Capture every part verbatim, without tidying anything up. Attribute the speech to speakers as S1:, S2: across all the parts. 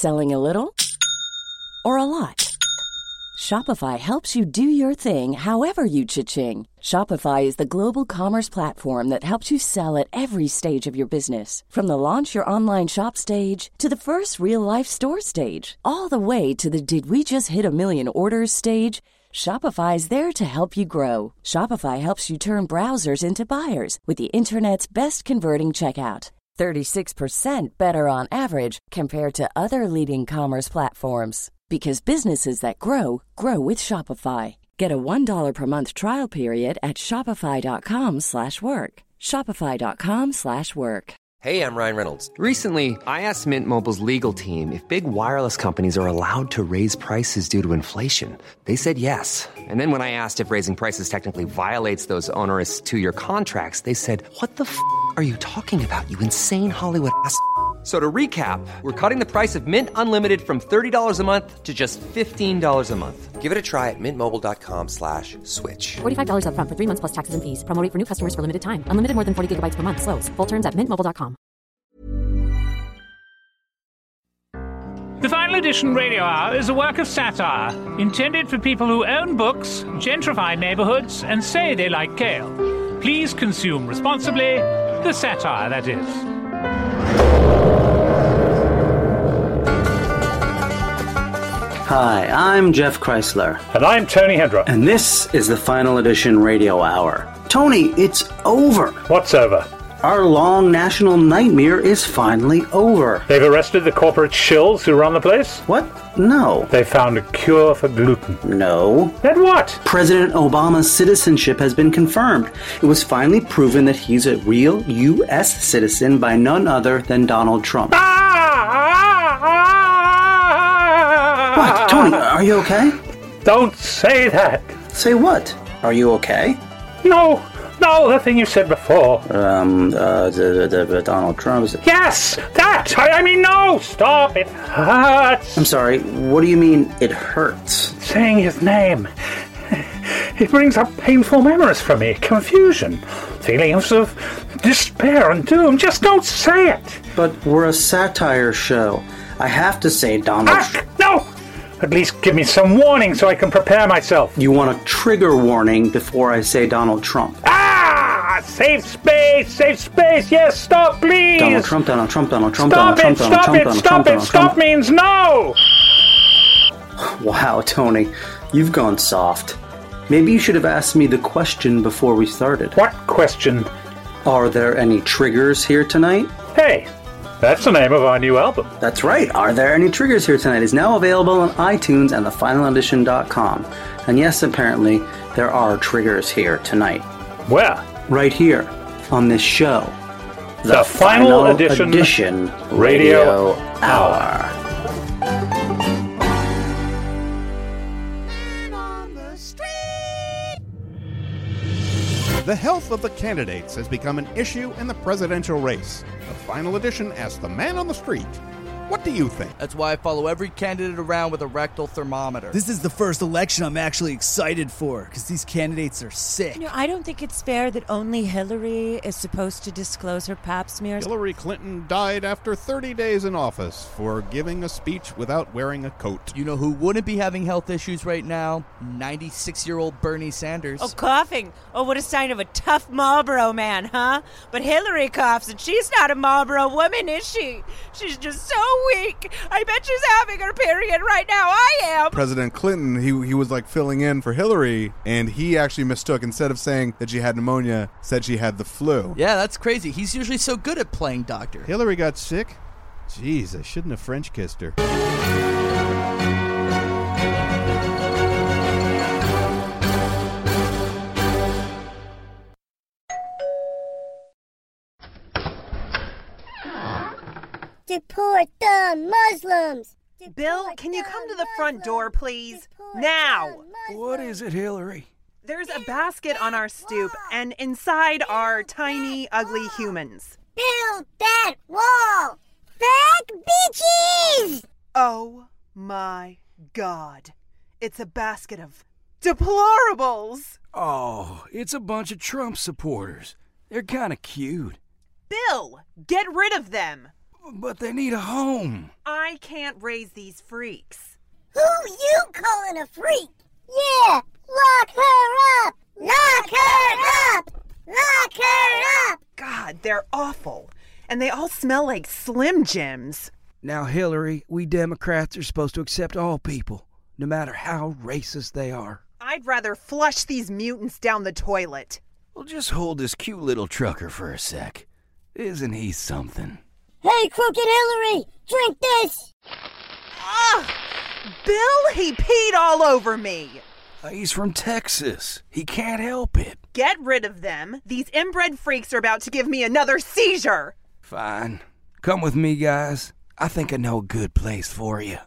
S1: Selling a little or a lot? Shopify helps you do your thing however you cha-ching. Shopify is the global commerce platform that helps you sell at every stage of your business. From the launch your online shop stage to the first real-life store stage, all the way to the did we just hit a million orders stage. Shopify is there to help you grow. Shopify helps you turn browsers into buyers with the internet's best converting checkout. thirty-six percent better on average compared to other leading commerce platforms. Because businesses that grow, grow with Shopify. Get a one dollar per month trial period at shopify.com slash work. Shopify.com slash work.
S2: Hey, I'm Ryan Reynolds. Recently, I asked Mint Mobile's legal team if big wireless companies are allowed to raise prices due to inflation. They said yes. And then when I asked if raising prices technically violates those onerous two-year contracts, they said, what the f*** are you talking about, you insane Hollywood ass f- So to recap, we're cutting the price of Mint Unlimited from thirty dollars a month to just fifteen dollars a month. Give it a try at mintmobile.com slash switch.
S3: forty-five dollars up front for three months plus taxes and fees. Promo rate for new customers for limited time. Unlimited more than forty gigabytes per month. Slows full terms at mint mobile dot com.
S4: The Final Edition Radio Hour is a work of satire intended for people who own books, gentrify neighborhoods, and say they like kale. Please consume responsibly. The satire, that is.
S5: Hi, I'm Jeff Chrysler.
S4: And I'm Tony Hedra.
S5: And this is the Final Edition Radio Hour. Tony, it's over.
S4: What's over?
S5: Our long national nightmare is finally over.
S4: They've arrested the corporate shills who run the place?
S5: What? No.
S4: They found a cure for gluten.
S5: No.
S4: Then what?
S5: President Obama's citizenship has been confirmed. It was finally proven that he's a real U S citizen by none other than Donald Trump.
S4: Ah! Ah! Ah!
S5: What? Tony, are you okay?
S4: Don't say that.
S5: Say what? Are you okay?
S4: No. No, the thing you said before.
S5: Um, uh, the, the, the Donald Trump.
S4: Yes, that! I, I mean, no! Stop, it hurts!
S5: I'm sorry, what do you mean, it hurts?
S4: Saying his name. It brings up painful memories for me. Confusion. Feelings of despair and doom. Just don't say it!
S5: But we're a satire show. I have to say Donald
S4: Ah,
S5: Trump.
S4: no! At least give me some warning so I can prepare myself.
S5: You want a trigger warning before I say Donald Trump.
S4: Ah! Save space! Save space! Yes, stop, please!
S5: Donald Trump, Donald Trump, Donald Trump,
S4: stop
S5: Donald Trump,
S4: it,
S5: Donald
S4: stop
S5: Trump,
S4: it,
S5: Donald
S4: stop
S5: Trump,
S4: it,
S5: Donald
S4: stop
S5: Trump.
S4: means no!
S5: Wow, Tony, you've gone soft. Maybe you should have asked me the question before we started.
S4: What question?
S5: Are there any triggers here tonight?
S4: Hey, that's the name of our new album.
S5: That's right. Are There Any Triggers Here Tonight is now available on iTunes and the final edition dot com. And yes, apparently, there are triggers here tonight.
S4: Where?
S5: Right here, on this show.
S4: The, the Final, final Edition,
S5: edition
S4: Radio, Radio
S5: Hour.
S4: Hour.
S6: The health of the candidates has become an issue in the presidential race. The Final Edition asks the man on the street, what do you think?
S7: That's why I follow every candidate around with a rectal thermometer.
S8: This is the first election I'm actually excited for, because these candidates are sick.
S9: You know, I don't think it's fair that only Hillary is supposed to disclose her pap smears.
S6: Hillary Clinton died after thirty days in office for giving a speech without wearing a coat.
S7: You know who wouldn't be having health issues right now? ninety-six-year-old Bernie Sanders.
S9: Oh, coughing. Oh, what a sign of a tough Marlboro man, huh? But Hillary coughs, and she's not a Marlboro woman, is she? She's just so weak. I bet she's having her period right now. I am.
S10: President Clinton, he he was like filling in for Hillary, and he actually mistook, instead of saying that she had pneumonia, said she had the flu.
S7: Yeah, that's crazy. He's usually so good at playing doctor.
S6: Hillary got sick? Jeez, I shouldn't have French kissed her.
S11: Deport the Muslims! Deport
S12: Bill, can you come to the front
S11: Muslims.
S12: door, please?
S11: Deport
S12: Now!
S13: What is it, Hillary?
S12: There's a basket on our stoop, and inside are tiny, ugly humans.
S11: Build that wall! Fag bitches!
S12: Oh my God. It's a basket of deplorables!
S13: Oh, it's a bunch of Trump supporters. They're kind of cute.
S12: Bill, get rid of them!
S13: But they need a home.
S12: I can't raise these freaks.
S11: Who you calling a freak? Yeah, lock her up! Lock her up! Lock her up!
S12: God, they're awful. And they all smell like Slim Jims.
S13: Now, Hillary, we Democrats are supposed to accept all people, no matter how racist they are.
S12: I'd rather flush these mutants down the toilet.
S13: Well, just hold this cute little trucker for a sec. Isn't he something?
S11: Hey, Crooked Hillary, drink this!
S12: Ugh! Bill, he peed all over me.
S13: Uh, he's from Texas. He can't help it.
S12: Get rid of them. These inbred freaks are about to give me another seizure.
S13: Fine. Come with me, guys. I think I know a good place for you.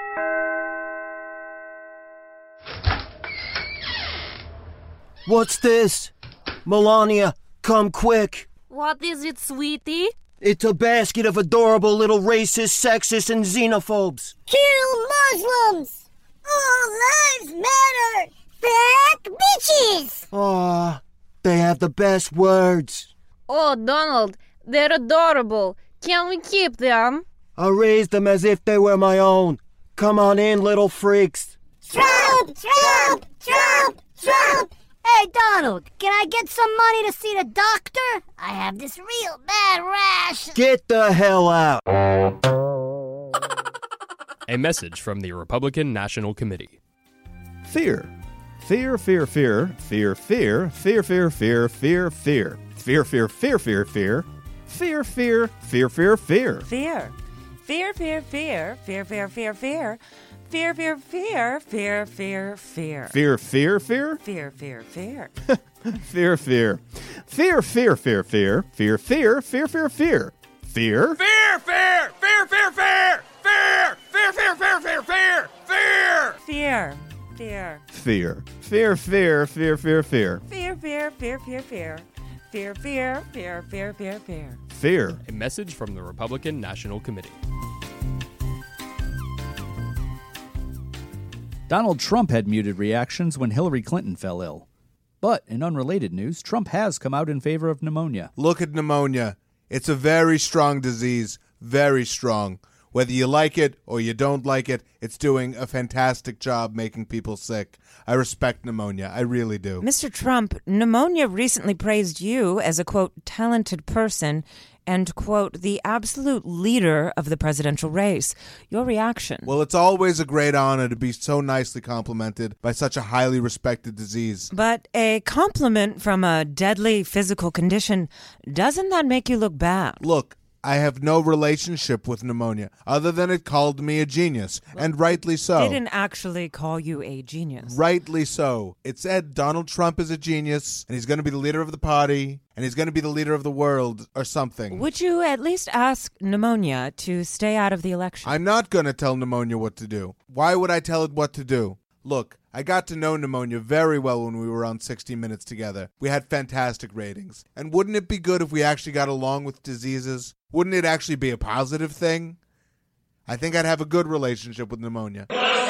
S14: What's this? Melania, come quick.
S15: What is it, sweetie?
S14: It's a basket of adorable little racist, sexist, and xenophobes.
S11: Kill Muslims! All lives matter! Fuck bitches!
S14: Aw, they have the best words.
S15: Oh, Donald, they're adorable. Can we keep them?
S14: I raised them as if they were my own. Come on in, little freaks.
S11: Trump! Trump! Trump! Trump! Hey, Donald, can I get some money to see the doctor? I have this real bad rash.
S14: Get the hell out.
S16: A message from the Republican National Committee.
S6: Fear. Fear, fear, fear, fear, fear, fear, fear, fear, fear, fear, fear, fear, fear, fear, fear, fear, fear, fear, fear, fear.
S9: Fear. Fear, fear, fear, fear, fear, fear, fear. Fear, fear, fear, fear, fear, fear.
S6: Fear, fear, fear?
S9: Fear, fear, fear.
S6: Fear, fear. Fear, fear, fear, fear. Fear, fear, fear, fear, fear. Fear?
S17: Fear, fear, fear, fear, fear. Fear, fear, fear, fear, fear, fear. Fear.
S9: Fear. Fear.
S6: Fear. Fear, fear, fear, fear, fear.
S9: Fear, fear, fear, fear, fear. Fear, fear, fear, fear, fear, fear.
S6: Fear.
S16: A message from the Republican National Committee.
S18: Donald Trump had muted reactions when Hillary Clinton fell ill. But in unrelated news, Trump has come out in favor of pneumonia.
S10: Look at pneumonia. It's a very strong disease, very strong. Whether you like it or you don't like it, it's doing a fantastic job making people sick. I respect pneumonia. I really do.
S9: Mister Trump, pneumonia recently praised you as a, quote, talented person and, quote, the absolute leader of the presidential race. Your reaction?
S10: Well, it's always a great honor to be so nicely complimented by such a highly respected disease.
S9: But a compliment from a deadly physical condition, doesn't that make you look bad?
S10: Look, I have no relationship with pneumonia, other than it called me a genius, and rightly so.
S9: Didn't actually call you a genius.
S10: Rightly so. It said Donald Trump is a genius, and he's going to be the leader of the party, and he's going to be the leader of the world, or something.
S9: Would you at least ask pneumonia to stay out of the election?
S10: I'm not going to tell pneumonia what to do. Why would I tell it what to do? Look, I got to know pneumonia very well when we were on sixty minutes together. We had fantastic ratings. And wouldn't it be good if we actually got along with diseases? Wouldn't it actually be a positive thing? I think I'd have a good relationship with pneumonia.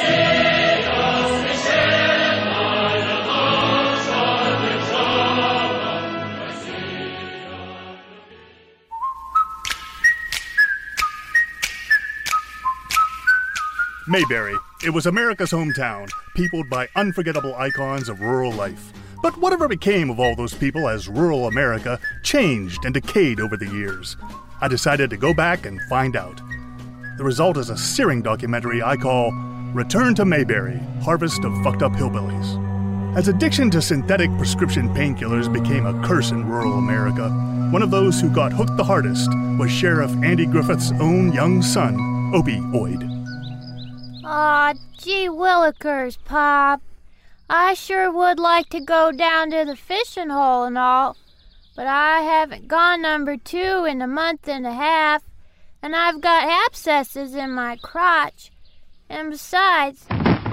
S19: Mayberry. It was America's hometown, peopled by unforgettable icons of rural life. But whatever became of all those people as rural America changed and decayed over the years. I decided to go back and find out. The result is a searing documentary I call Return to Mayberry, Harvest of Fucked Up Hillbillies. As addiction to synthetic prescription painkillers became a curse in rural America, one of those who got hooked the hardest was Sheriff Andy Griffith's own young son, Opioid.
S20: Aw, gee willikers, Pop. I sure would like to go down to the fishing hole and all, but I haven't gone number two in a month and a half, and I've got abscesses in my crotch, and besides...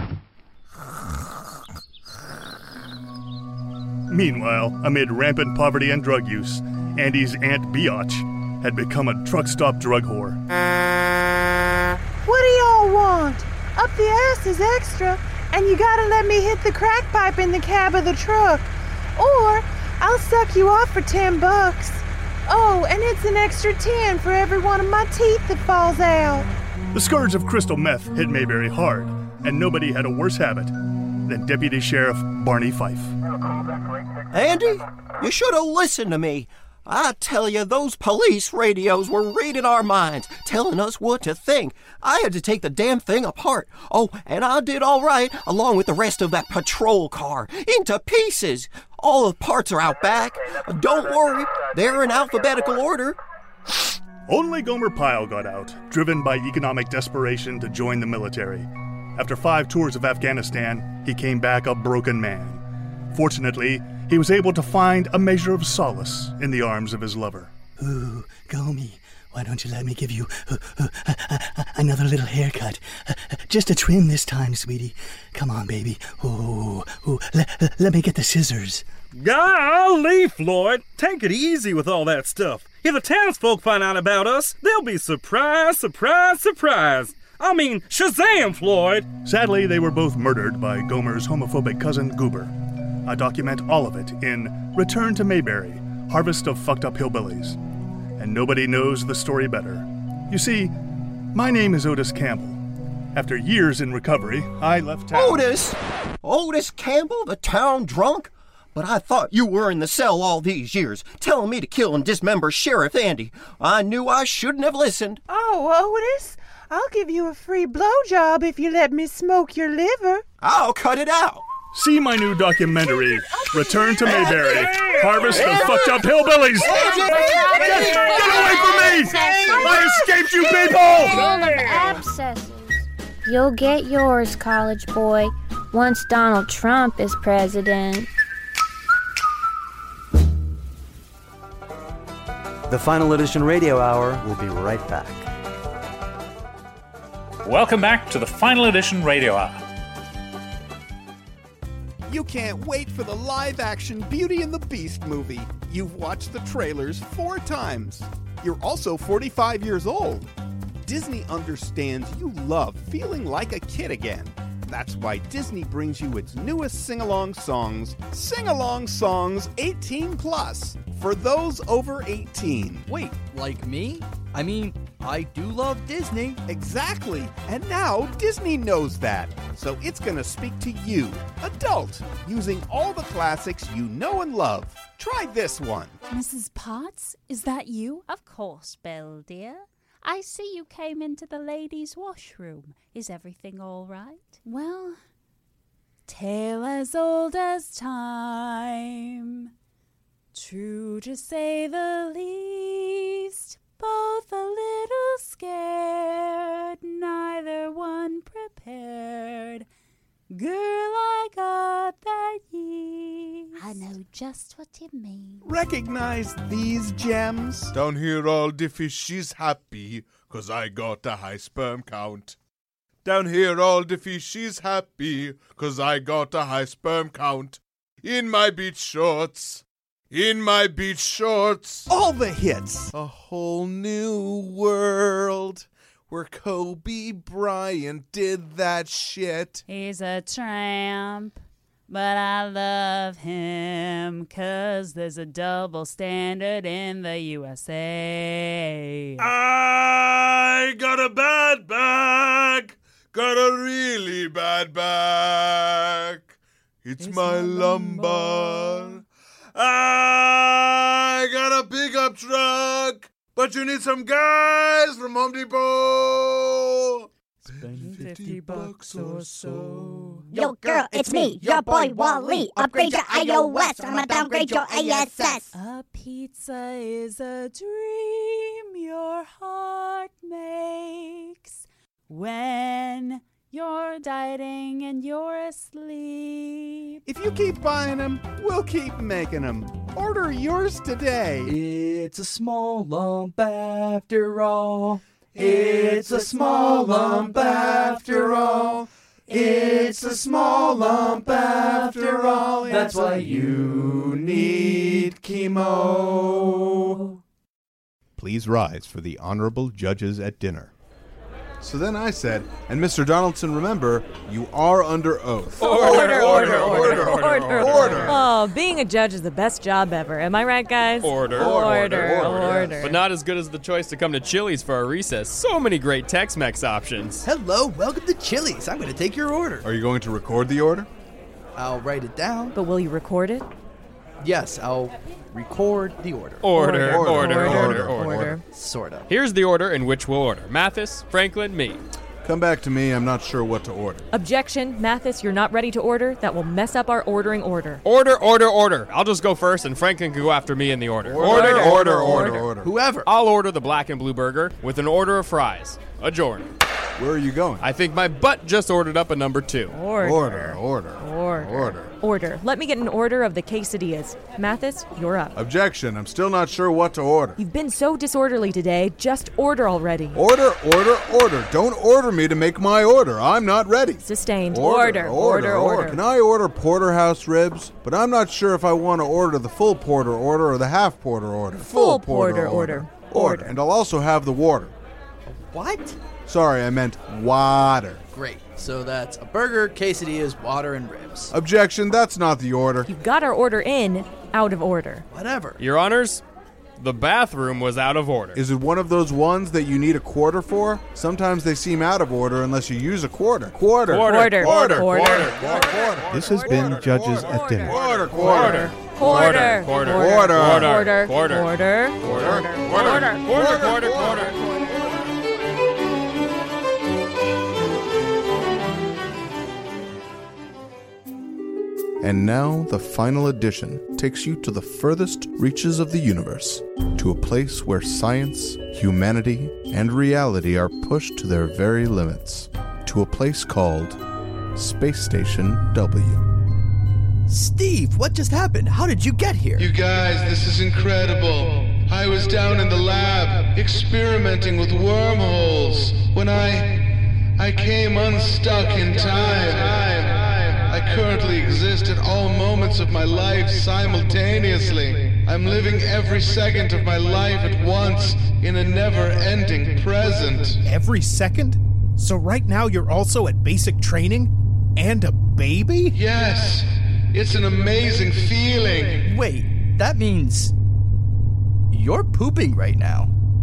S19: Meanwhile, amid rampant poverty and drug use, Andy's Aunt Biatch had become a truck stop drug whore.
S12: What do y'all want? Up the ass is extra, and you gotta let me hit the crack pipe in the cab of the truck. Or I'll suck you off for ten bucks. Oh, and it's an extra ten for every one of my teeth that falls out.
S19: The scourge of crystal meth hit Mayberry hard, and nobody had a worse habit than Deputy Sheriff Barney Fife.
S14: Andy, you should have listened to me. I tell you, those police radios were reading our minds, telling us what to think. I had to take the damn thing apart. Oh, and I did all right, along with the rest of that patrol car, into pieces. All the parts are out back. Don't worry, they're in alphabetical order.
S19: Only Gomer Pyle got out, driven by economic desperation to join the military. After five tours of Afghanistan, he came back a broken man. Fortunately, he was able to find a measure of solace in the arms of his lover.
S21: Ooh, Gomi, why don't you let me give you uh, uh, uh, uh, another little haircut? Uh, uh, just a trim this time, sweetie. Come on, baby. Ooh, ooh, le- let me get the scissors.
S22: Golly, Floyd, take it easy with all that stuff. If the townsfolk find out about us, they'll be surprised, surprised, surprised. I mean, Shazam, Floyd!
S19: Sadly, they were both murdered by Gomer's homophobic cousin, Goober. I document all of it in Return to Mayberry, Harvest of Fucked Up Hillbillies. And nobody knows the story better. You see, my name is Otis Campbell. After years in recovery, I left town.
S14: Otis? Otis Campbell, the town drunk? But I thought you were in the cell all these years, telling me to kill and dismember Sheriff Andy. I knew I shouldn't have listened.
S12: Oh, Otis, I'll give you a free blowjob if you let me smoke your liver.
S14: I'll cut it out.
S19: See my new documentary, Return to Mayberry, Harvest of Fucked Up Hillbillies! Get, get away from me! I escaped you people!
S20: Full of abscesses. You'll get yours, college boy, once Donald Trump is president.
S5: The Final Edition Radio Hour will be right back.
S4: Welcome back to the Final Edition Radio Hour.
S6: You can't wait for the live-action Beauty and the Beast movie. You've watched the trailers four times. You're also forty-five years old. Disney understands you love feeling like a kid again. That's why Disney brings you its newest sing-along songs, Sing-Along Songs eighteen plus, for those over eighteen.
S7: Wait, like me? I mean, I do love Disney.
S6: Exactly. And now Disney knows that. So it's going to speak to you, adult, using all the classics you know and love. Try this one.
S23: Missus Potts, is that you? Of course, Belle, dear. I see you came into the ladies' washroom. Is everything all right? Well, tale as old as time, true to say the least, both a little scared, neither one prepared. Girl, I got that yeast. I know just what you mean.
S6: Recognize these gems?
S10: Down here all the fishies happy, 'cause I got a high sperm count. Down here all the fishies happy, 'cause I got a high sperm count. In my beach shorts, in my beach shorts.
S6: All the hits.
S10: A whole new world where Kobe Bryant did that shit.
S23: He's a tramp, but I love him, 'cause there's a double standard in the U S A.
S10: I got a bad back, got a really bad back. It's, it's my, my lumbar. lumbar. I got a pickup truck, but you need some guys from Home Depot.
S23: Spend fifty bucks or so.
S11: Yo, girl, it's me, your boy Wally. Upgrade your iOS, I'ma downgrade your A S S.
S23: A pizza is a dream your heart makes when you're dieting and you're asleep.
S6: If you keep buying them, we'll keep making them. Order yours today.
S7: It's a small lump after all. It's a small lump after all. It's a small lump after all. That's why you need chemo.
S6: Please rise for the honorable judges at dinner.
S10: So then I said, and Mister Donaldson, remember, you are under oath.
S1: Order, order, order,
S2: Order, order. Oh, being a judge is the best job ever. Am I right, guys?
S16: Order.
S2: Order, order.
S16: But not as good as the choice to come to Chili's for our recess. So many great Tex-Mex options.
S8: Hello, welcome to Chili's. I'm going to take your order.
S10: Are you going to record the order?
S8: I'll write it down.
S2: But will you record it?
S8: Yes, I'll record the order.
S16: Order, order, order, order,
S8: order.
S16: order.
S8: order. Sort of.
S16: Here's the order in which we'll order. Mathis, Franklin, me.
S10: Come back to me. I'm not sure what to order.
S2: Objection. Mathis, you're not ready to order. That will mess up our ordering order.
S16: Order, order, order. I'll just go first, and Franklin can go after me in the order.
S10: Order, order, order, order. order.
S8: Whoever.
S16: I'll order the black and blue burger with an order of fries. Adjourn.
S10: Where are you going?
S16: I think my butt just ordered up a number two.
S2: Order.
S10: Order, order.
S2: Order.
S10: Order.
S2: Order. Let me get an order of the quesadillas. Mathis, you're up.
S10: Objection. I'm still not sure what to order.
S2: You've been so disorderly today. Just order already.
S10: Order, order, order. Don't order me to make my order. I'm not ready.
S2: Sustained.
S10: Order,
S2: Order, order, order.
S10: order. Can I order porterhouse ribs? But I'm not sure if I want to order the full porter order or the half porter order.
S2: Full porter order.
S10: Order. And I'll also have the water.
S8: What?
S10: Sorry, I meant water.
S8: Great. So that's a burger, quesadillas, water, and ribs.
S10: Objection, that's not the order.
S2: You got our order in, out of order.
S8: Whatever.
S16: Your Honors, the bathroom was out of order.
S10: Is it one of those ones that you need a quarter for? Sometimes they seem out of order unless you use a quarter. Quarter.
S16: Quarter.
S2: Order.
S16: Quarter.
S2: Order.
S16: Quarter.
S10: Quarter.
S6: This has been Judges at Dinner.
S10: Quarter. Quarter.
S2: Quarter.
S16: Quarter.
S10: Quarter.
S2: Order.
S16: Quarter.
S2: Order.
S16: Quarter.
S2: Order.
S16: Quarter. Quarter. Quarter. Quarter.
S10: And now, the final edition takes you to the furthest reaches of the universe, to a place where science, humanity, and reality are pushed to their very limits, to a place called Space Station W.
S8: Steve, what just happened? How did you get here?
S3: You guys, this is incredible. I was down in the lab, experimenting with wormholes, when I... I came unstuck in time. I currently exist at all moments of my life simultaneously. I'm living every second of my life at once in a never-ending present.
S24: Every second? So right now you're also at basic training? And a baby?
S3: Yes. It's an amazing feeling.
S8: Wait, that means you're pooping right now.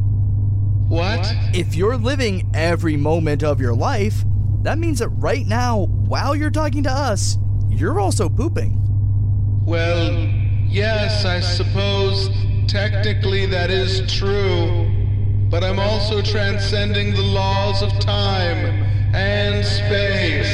S3: What?
S8: If you're living every moment of your life, that means that right now, while you're talking to us, you're also pooping.
S3: Well, yes, I suppose technically that is true. But I'm also transcending the laws of time and space.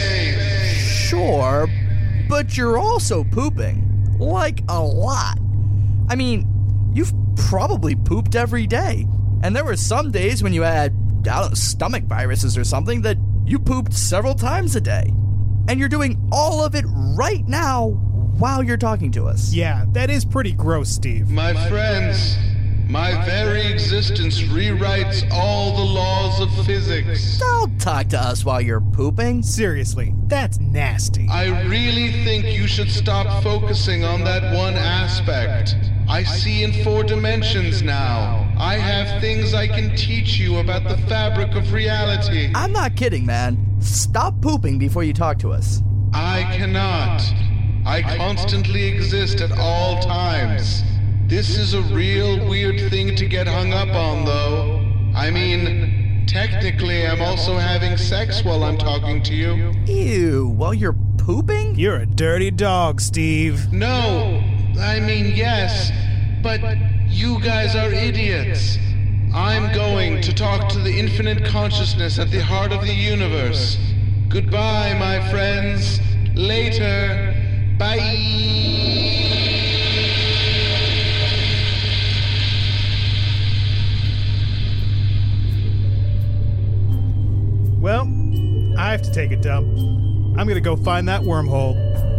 S8: Sure, but you're also pooping. Like, a lot. I mean, you've probably pooped every day. And there were some days when you had, I don't know, stomach viruses or something that you pooped several times a day. And you're doing all of it right now while you're talking to us.
S24: Yeah, that is pretty gross, Steve.
S3: My friends, my very existence rewrites all the laws of physics.
S8: Don't talk to us while you're pooping.
S24: Seriously, that's nasty.
S3: I really think you should stop focusing on that one aspect. I see in four dimensions now. I have things I can teach you about the fabric of reality.
S8: I'm not kidding, man. Stop pooping before you talk to us.
S3: I cannot. I constantly exist at all times. This is a real weird thing to get hung up on, though. I mean, technically, I'm also having sex while I'm talking to you.
S8: Ew, while you're pooping?
S24: You're a dirty dog, Steve.
S3: No, I mean, yes, but you guys are idiots. I'm going to talk to the infinite consciousness at the heart of the universe. Goodbye, my friends. Later. Bye.
S24: Well, I have to take a dump. I'm gonna go find that wormhole.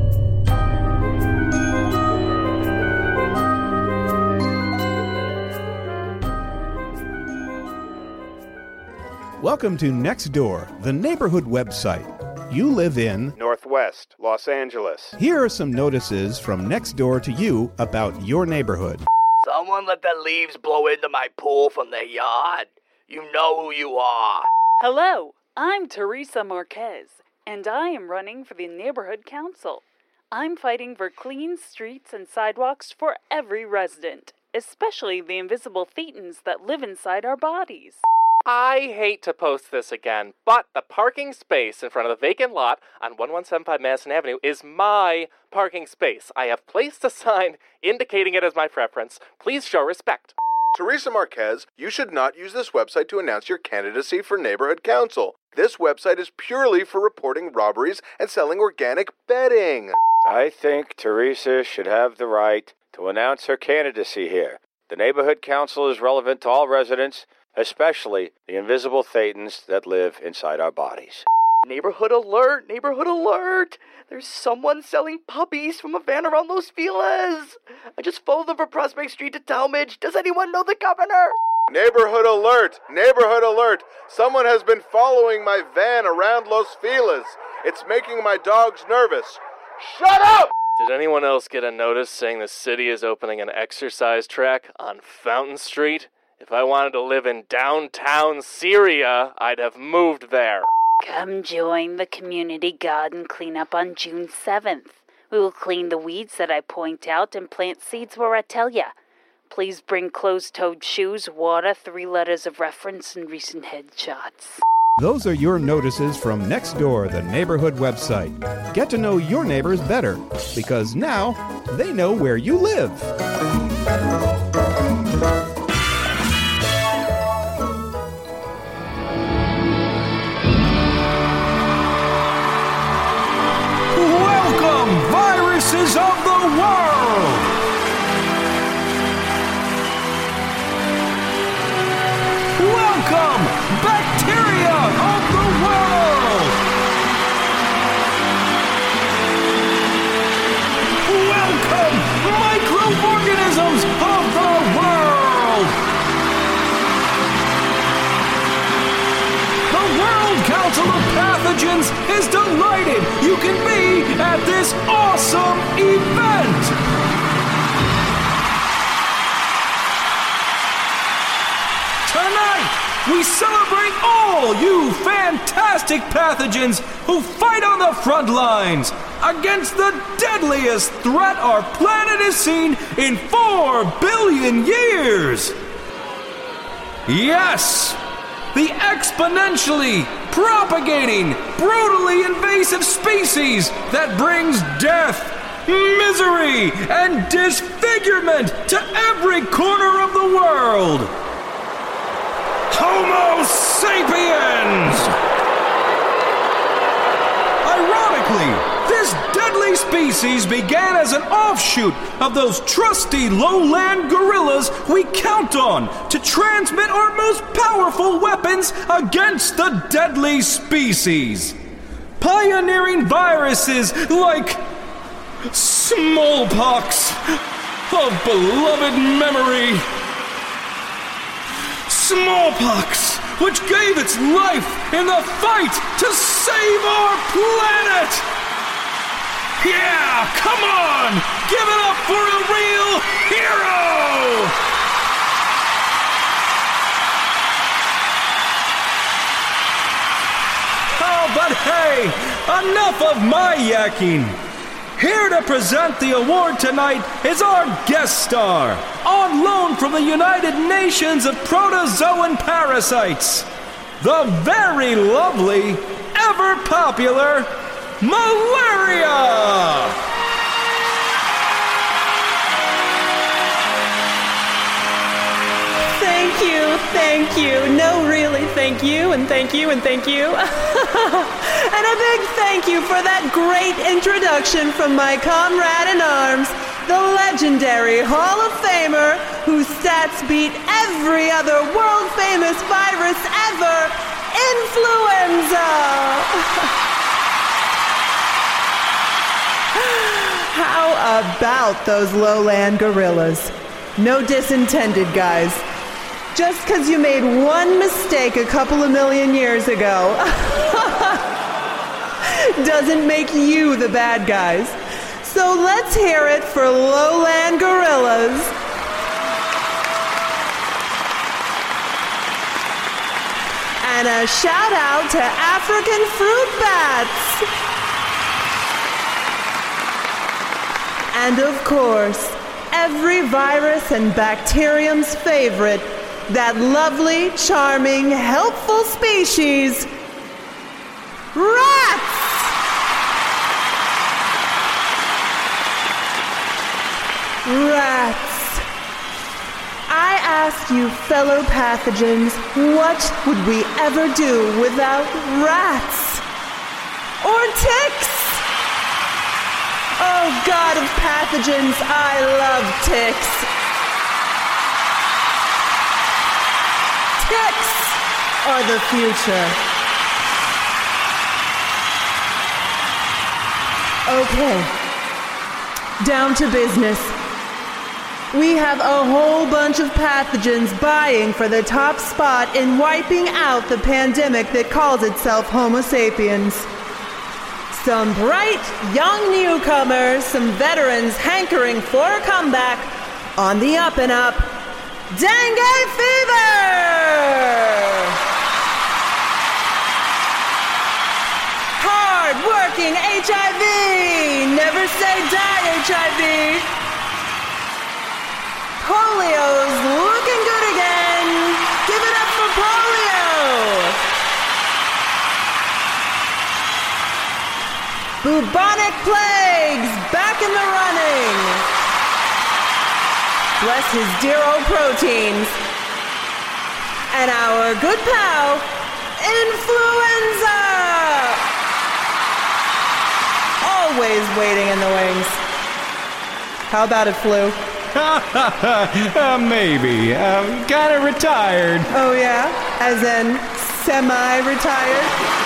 S24: Welcome to Nextdoor, the neighborhood website. You live in
S6: Northwest Los Angeles.
S24: Here are some notices from Nextdoor to you about your neighborhood.
S25: Someone let the leaves blow into my pool from their yard. You know who you are.
S13: Hello, I'm Teresa Marquez, and I am running for the neighborhood council. I'm fighting for clean streets and sidewalks for every resident, especially the invisible thetans that live inside our bodies.
S15: I hate to post this again, but the parking space in front of the vacant lot on eleven seventy-five Madison Avenue is my parking space. I have placed a sign indicating it as my preference. Please show respect.
S17: Teresa Marquez, you should not use this website to announce your candidacy for neighborhood council. This website is purely for reporting robberies and selling organic bedding.
S18: I think Teresa should have the right to announce her candidacy here. The neighborhood council is relevant to all residents, especially the invisible thetans that live inside our bodies.
S25: Neighborhood alert! Neighborhood alert! There's someone selling puppies from a van around Los Feliz! I just followed them from Prospect Street to Talmadge. Does anyone know the governor?
S17: Neighborhood alert! Neighborhood alert! Someone has been following my van around Los Feliz. It's making my dogs nervous. Shut up!
S15: Did anyone else get a notice saying the city is opening an exercise track on Fountain Street? If I wanted to live in downtown Syria, I'd have moved there.
S23: Come join the community garden cleanup on June seventh. We will clean the weeds that I point out and plant seeds where I tell ya. Please bring closed-toed shoes, water, three letters of reference, and recent headshots.
S6: Those are your notices from Nextdoor, the neighborhood website. Get to know your neighbors better, because now they know where you live.
S7: Welcome, viruses of the world! Welcome, bacteria of the world! Welcome, microorganisms of the world! The World Council of Pathogens is delighted you can be at this awesome event! Tonight, we celebrate all you fantastic pathogens who fight on the front lines against the deadliest threat our planet has seen in four billion years! Yes! The exponentially propagating, brutally invasive species that brings death, misery, and disfigurement to every corner of the world! Homo sapiens! Ironically, this deadly species began as an offshoot of those trusty lowland gorillas we count on to transmit our most powerful weapons against the deadly species. Pioneering viruses like smallpox of beloved memory. Smallpox, which gave its life in the fight to save our planet! Yeah, come on! Give it up for a real hero! Oh, but hey, enough of my yakking! Here to present the award tonight is our guest star, on loan from the United Nations of Protozoan Parasites, the very lovely, ever popular malaria!
S12: Thank you, thank you. No, really, thank you, and thank you, and thank you. And a big thank you for that great introduction from my comrade in arms, the legendary Hall of Famer, whose stats beat every other world-famous virus ever, influenza! How about those lowland gorillas? No diss intended, guys. Just because you made one mistake a couple of million years ago doesn't make you the bad guys. So let's hear it for lowland gorillas. And a shout out to African fruit bats. And of course, every virus and bacterium's favorite, that lovely, charming, helpful species, rats! Rats. I ask you, fellow pathogens, what would we ever do without rats? Or ticks? Oh, God of pathogens, I love ticks. Ticks are the future. Okay, down to business. We have a whole bunch of pathogens vying for the top spot in wiping out the pandemic that calls itself Homo sapiens. Some bright, young newcomers, some veterans hankering for a comeback. On the up and up, dengue fever! Hard-working H I V! Never say die, H I V! Polio's looking good again! Give it up for polio! Bubonic plagues back in the running! Bless his dear old proteins. And our good pal, influenza! Always waiting in the wings. How about it, flu?
S9: uh, maybe. I'm kind of retired.
S12: Oh, yeah? As in semi-retired?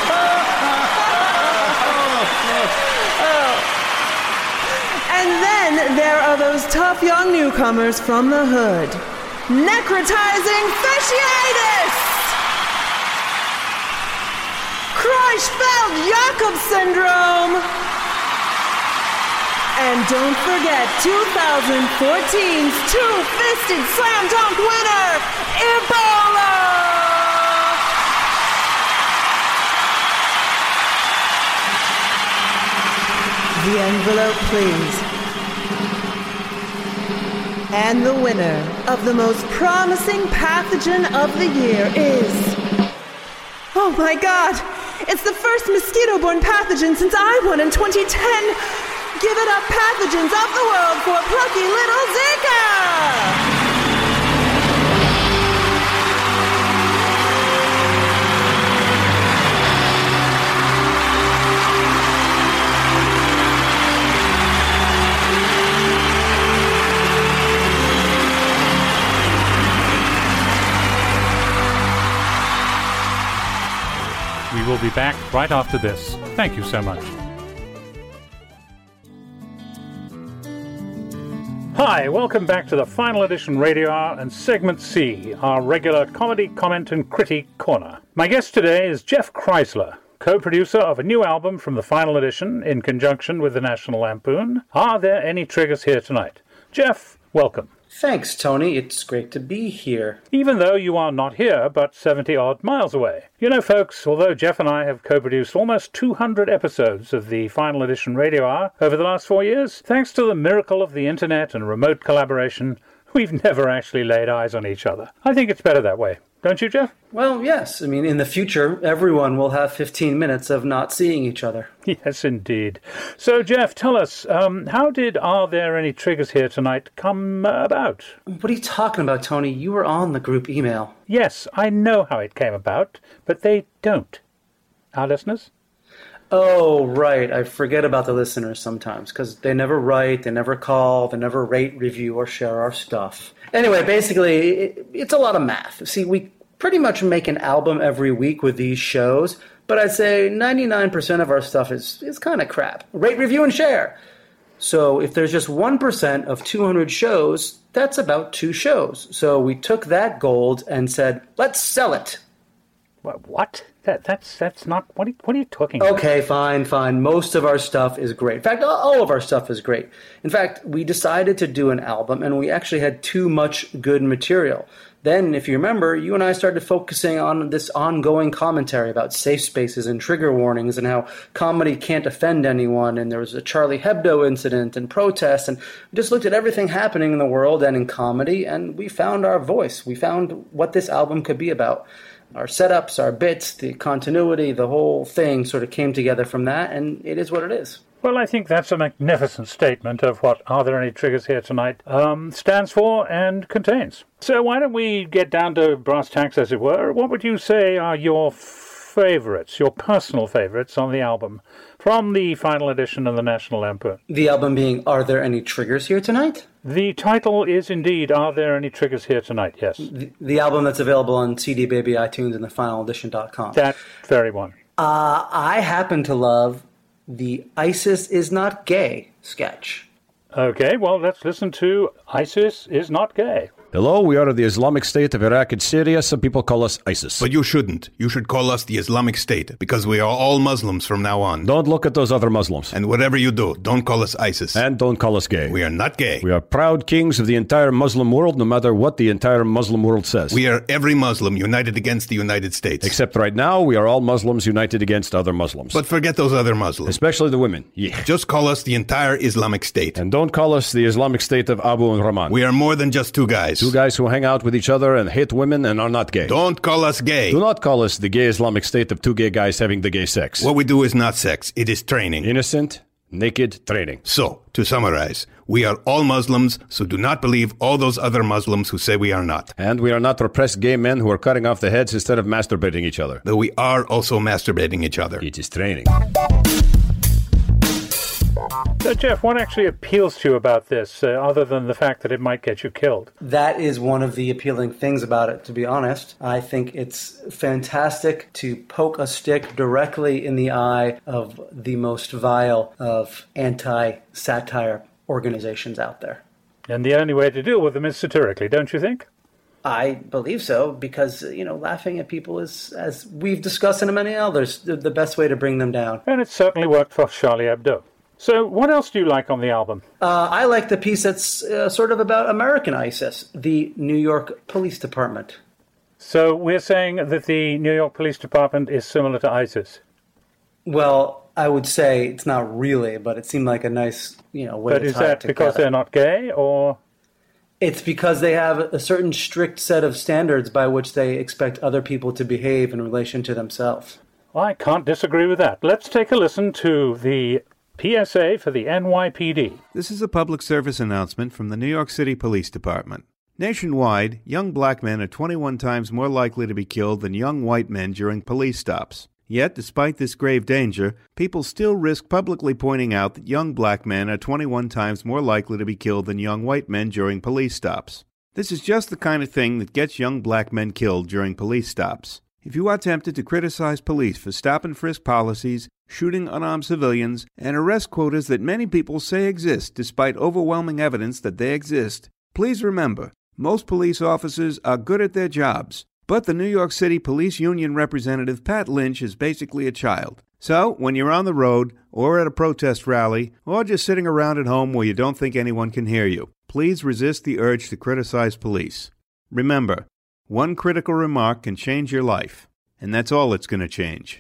S12: Oh. And then there are those tough young newcomers from the hood. Necrotizing fasciitis! Creutzfeldt-Jakob syndrome! And don't forget twenty fourteen's two-fisted slam dunk winner, Ebola! The envelope, please. And the winner of the most promising pathogen of the year is... Oh my God! It's the first mosquito-borne pathogen since I won in twenty ten! Give it up, pathogens of the world, for plucky little Zika!
S4: We will be back right after this. Thank you so much. Hi, welcome back to the Final Edition Radio Hour and Segment C, our regular comedy, comment and critique corner. My guest today is Jeff Kreisler, co-producer of a new album from the Final Edition in conjunction with the National Lampoon. Are there any triggers here tonight? Jeff, welcome.
S5: Thanks, Tony. It's great to be here.
S4: Even though you are not here, but seventy-odd miles away. You know, folks, although Jeff and I have co-produced almost two hundred episodes of the Final Edition Radio Hour over the last four years, thanks to the miracle of the internet and remote collaboration, we've never actually laid eyes on each other. I think it's better that way. Don't you, Jeff?
S5: Well, yes. I mean, in the future, everyone will have fifteen minutes of not seeing each other.
S4: Yes, indeed. So, Jeff, tell us, um, how did Are There Any Triggers Here Tonight come uh, about?
S5: What are you talking about, Tony? You were on the group email.
S4: Yes, I know how it came about, but they don't. Our listeners?
S5: Oh, right. I forget about the listeners sometimes, because they never write, they never call, they never rate, review, or share our stuff. Anyway, basically, it, it's a lot of math. See, we pretty much make an album every week with these shows, but I'd say ninety-nine percent of our stuff is, is kind of crap. Rate, review, and share. So if there's just one percent of two hundred shows, that's about two shows. So we took that gold and said, let's sell it.
S4: What? That, that's that's not... What are, you, what are you talking about?
S5: Okay, fine, fine. Most of our stuff is great. In fact, all of our stuff is great. In fact, we decided to do an album, and we actually had too much good material. Then, if you remember, you and I started focusing on this ongoing commentary about safe spaces and trigger warnings and how comedy can't offend anyone, and there was a Charlie Hebdo incident and protests, and we just looked at everything happening in the world and in comedy, and we found our voice. We found what this album could be about. Our setups, our bits, the continuity, the whole thing sort of came together from that, and it is what it is.
S4: Well, I think that's a magnificent statement of what Are There Any Triggers Here Tonight um, stands for and contains. So why don't we get down to brass tacks, as it were. What would you say are your favourites, your personal favourites on the album from the final edition of the National Lampoon?
S5: The album being Are There Any Triggers Here Tonight?
S4: The title is indeed Are There Any Triggers Here Tonight, yes.
S5: The, the album that's available on C D Baby, iTunes, and the final edition dot com.
S4: That very one.
S5: Uh, I happen to love the ISIS is Not Gay sketch.
S4: Okay, well, let's listen to ISIS is Not Gay.
S14: Hello, we are the Islamic State of Iraq and Syria. Some people call us ISIS.
S19: But you shouldn't. You should call us the Islamic State, because we are all Muslims from now on.
S14: Don't look at those other Muslims.
S19: And whatever you do, don't call us ISIS.
S14: And don't call us gay.
S19: We are not gay.
S14: We are proud kings of the entire Muslim world, no matter what the entire Muslim world says.
S19: We are every Muslim united against the United States.
S14: Except right now, we are all Muslims united against other Muslims.
S19: But forget those other Muslims.
S14: Especially the women. Yeah.
S19: Just call us the entire Islamic State.
S14: And don't call us the Islamic State of Abu and Rahman.
S19: We are more than just two guys.
S14: Two guys who hang out with each other and hate women and are not gay.
S19: Don't call us gay.
S14: Do not call us the gay Islamic State of two gay guys having the gay sex.
S19: What we do is not sex. It is training.
S14: Innocent, naked training.
S19: So, to summarize, we are all Muslims, so do not believe all those other Muslims who say we are not.
S14: And we are not repressed gay men who are cutting off the heads instead of masturbating each other.
S19: Though we are also masturbating each other.
S14: It is training.
S4: So, Jeff, what actually appeals to you about this, uh, other than the fact that it might get you killed?
S5: That is one of the appealing things about it, to be honest. I think it's fantastic to poke a stick directly in the eye of the most vile of anti-satire organizations out there.
S4: And the only way to deal with them is satirically, don't you think?
S5: I believe so, because, you know, laughing at people is, as we've discussed in many others, the, the best way to bring them down.
S4: And it certainly worked for Charlie Hebdo. So what else do you like on the album?
S5: Uh, I like the piece that's uh, sort of about American ISIS, the New York Police Department.
S4: So we're saying that the New York Police Department is similar to ISIS?
S5: Well, I would say it's not really, but it seemed like a nice, you know, way
S4: but
S5: to tie it together.
S4: But is that because they're not gay, or...?
S5: It's because they have a certain strict set of standards by which they expect other people to behave in relation to themselves.
S4: Well, I can't disagree with that. Let's take a listen to the P S A for the N Y P D.
S20: This is a public service announcement from the New York City Police Department. Nationwide, young black men are twenty-one times more likely to be killed than young white men during police stops. Yet, despite this grave danger, people still risk publicly pointing out that young black men are twenty-one times more likely to be killed than young white men during police stops. This is just the kind of thing that gets young black men killed during police stops. If you are tempted to criticize police for stop-and-frisk policies, shooting unarmed civilians, and arrest quotas that many people say exist despite overwhelming evidence that they exist, please remember, most police officers are good at their jobs, but the New York City Police Union representative Pat Lynch is basically a child. So, when you're on the road, or at a protest rally, or just sitting around at home where you don't think anyone can hear you, please resist the urge to criticize police. Remember, one critical remark can change your life, and that's all it's going to change.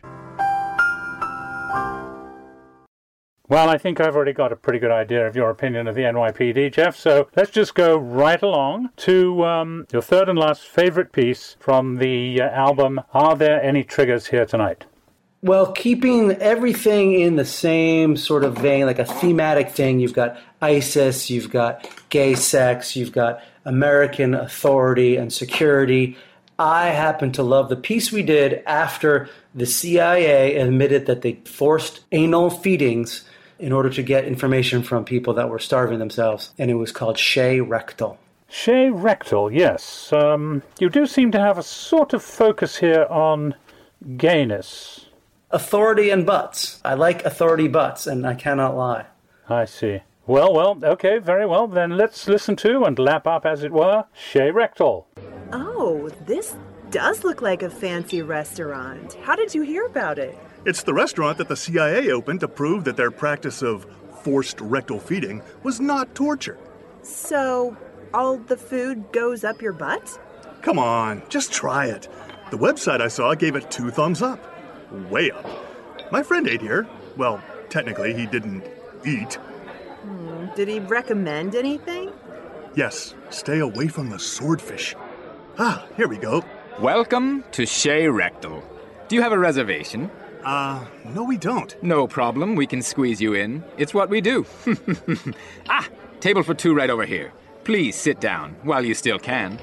S4: Well, I think I've already got a pretty good idea of your opinion of the N Y P D, Jeff, so let's just go right along to um, your third and last favorite piece from the uh, album, Are There Any Triggers Here Tonight?
S5: Well, keeping everything in the same sort of vein, like a thematic thing, you've got ISIS, you've got gay sex, you've got American authority and security. I happen to love the piece we did after the C I A admitted that they forced anal feedings in order to get information from people that were starving themselves, and it was called Chez Rectal.
S4: Chez Rectal, yes. Um, you do seem to have a sort of focus here on gayness.
S5: Authority and butts. I like authority butts, and I cannot lie.
S4: I see. Well, well, okay, very well. Then let's listen to and lap up, as it were, Chez Rectal.
S21: Oh, this
S12: does look like a fancy restaurant. How did you hear about it?
S1: It's the restaurant that the C I A opened to prove that their practice of forced rectal feeding was not torture.
S12: So, all the food goes up your butt?
S1: Come on, just try it. The website I saw gave it two thumbs up. Way up. My friend ate here. Well, technically, he didn't eat.
S12: Hmm, did he recommend anything?
S1: Yes, stay away from the swordfish. Ah, here we go.
S2: Welcome to Shea Rectal. Do you have a reservation?
S1: Uh, no we don't.
S2: No problem, we can squeeze you in. It's what we do. Ah, table for two right over here. Please sit down while you still can.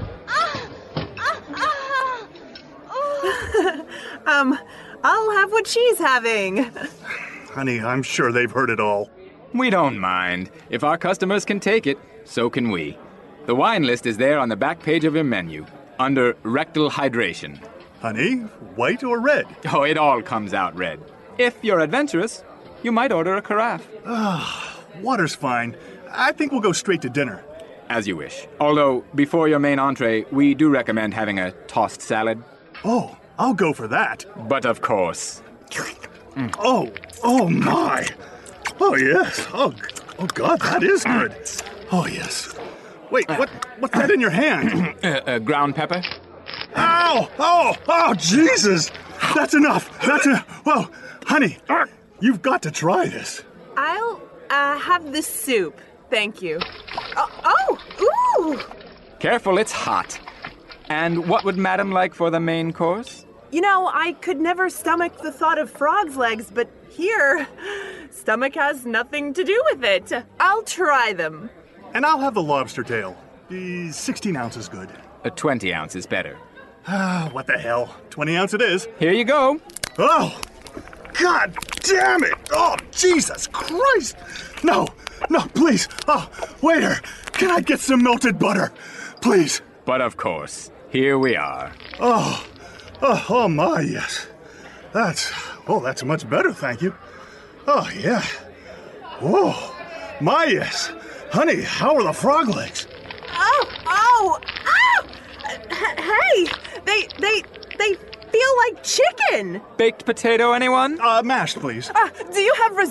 S12: um, I'll have what she's having.
S1: Honey, I'm sure they've heard it all.
S2: We don't mind. If our customers can take it, so can we. The wine list is there on the back page of your menu, under rectal hydration.
S1: Honey, white or red?
S2: Oh, it all comes out red. If you're adventurous, you might order a carafe.
S1: Ah, water's fine. I think we'll go straight to dinner.
S2: As you wish. Although, before your main entree, we do recommend having a tossed salad.
S1: Oh, I'll go for that.
S2: But of course.
S1: Mm. Oh, oh my. Oh, yes. Oh, oh, God, that is good. Oh, yes. Wait, what? What's that in your hand?
S2: uh, uh, ground pepper.
S1: Ow! Oh! Oh, Jesus! That's enough! That's enough! Whoa! Honey, you've got to try this.
S12: I'll uh, have the soup. Thank you. Oh! Oh! Ooh!
S2: Careful, it's hot. And what would Madam like for the main course?
S12: You know, I could never stomach the thought of frog's legs, but here, stomach has nothing to do with it. I'll try them.
S1: And I'll have the lobster tail. The sixteen ounce is good.
S2: A twenty ounce is better.
S1: Ah, what the hell? twenty ounce it is.
S2: Here you go.
S1: Oh! God damn it! Oh, Jesus Christ! No, no, please. Oh, waiter, can I get some melted butter? Please.
S2: But of course, here we are.
S1: Oh, oh, oh my, yes. That's, oh, that's much better, thank you. Oh, yeah. Whoa, my, yes. Honey, how are the frog legs?
S12: Oh, oh, oh! H- hey, they, they, they feel like chicken.
S2: Baked potato, anyone?
S1: Uh, mashed, please.
S12: Uh, do you have